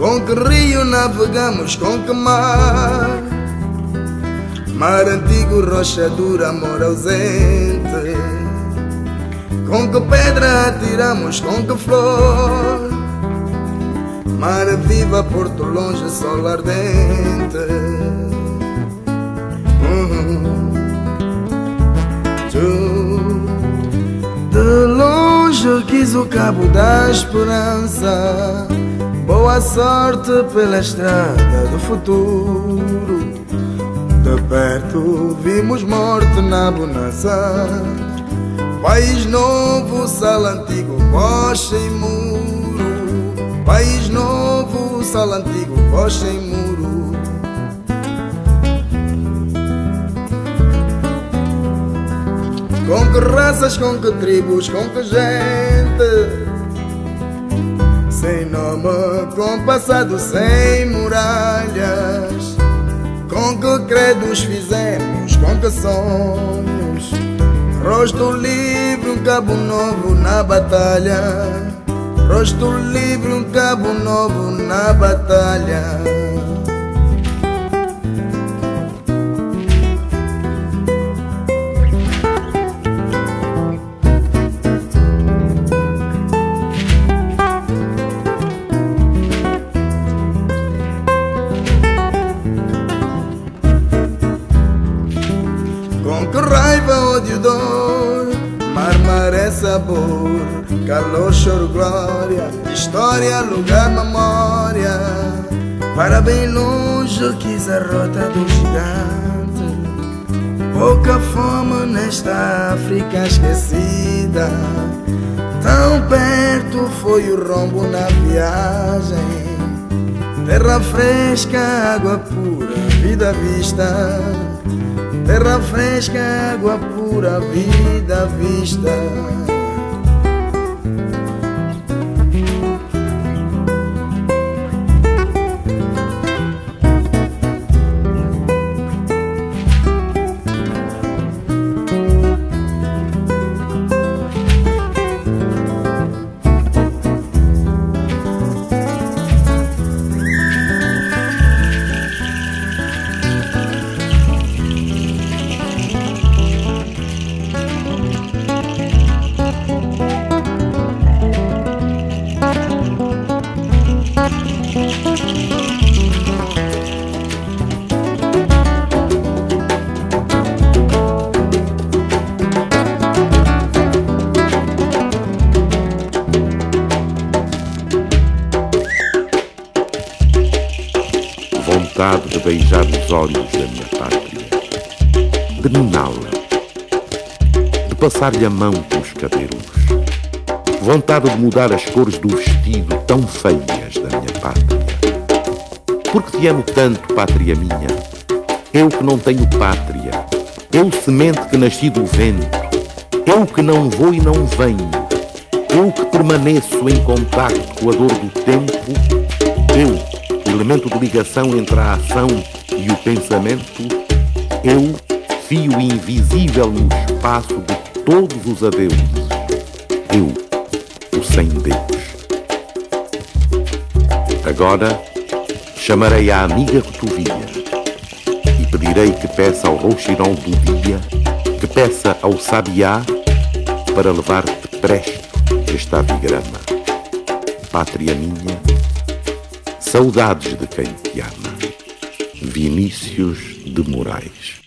Com que rio navegamos, com que mar? Mar antigo, rocha dura, amor ausente. Com que pedra atiramos, com que flor? Mar viva, porto longe, sol ardente. De longe quis o cabo da esperança. Boa sorte pela estrada do futuro. De perto vimos morte na bonança. País novo, sal antigo, rocha e muro. País novo, sal antigo, rocha e muro. Com que raças, com que tribos, com que gente. Sem nome, com passado, sem muralhas. Com que credos fizemos, com que sonhos. Rosto livre, um cabo novo na batalha. Rosto livre, um cabo novo na batalha. Com que raiva, ódio, dor, mar é sabor, calor, choro, glória, história, lugar, memória. Para bem longe quis a rota do gigante. Pouca fome nesta África esquecida. Tão perto foi o rombo na viagem. Terra fresca, água pura, vida à vista. Terra fresca, água pura, vida à vista. Vontade de beijar os olhos da minha pátria, de niná-la, de passar-lhe a mão pelos cabelos. Vontade de mudar as cores do vestido tão feias da minha pátria. Porque te amo tanto, pátria minha, eu que não tenho pátria, eu semente que nasci do vento, eu que não vou e não venho, eu que permaneço em contacto com a dor do tempo, eu, elemento de ligação entre a ação e o pensamento, eu, fio invisível no espaço de todos os adeuses, eu, o sem Deus. Agora chamarei a amiga que tu via e pedirei que peça ao rouxirol do dia, que peça ao sabiá para levar-te presto este avigrama. Pátria minha, saudades de quem te ama. Vinícius de Moraes.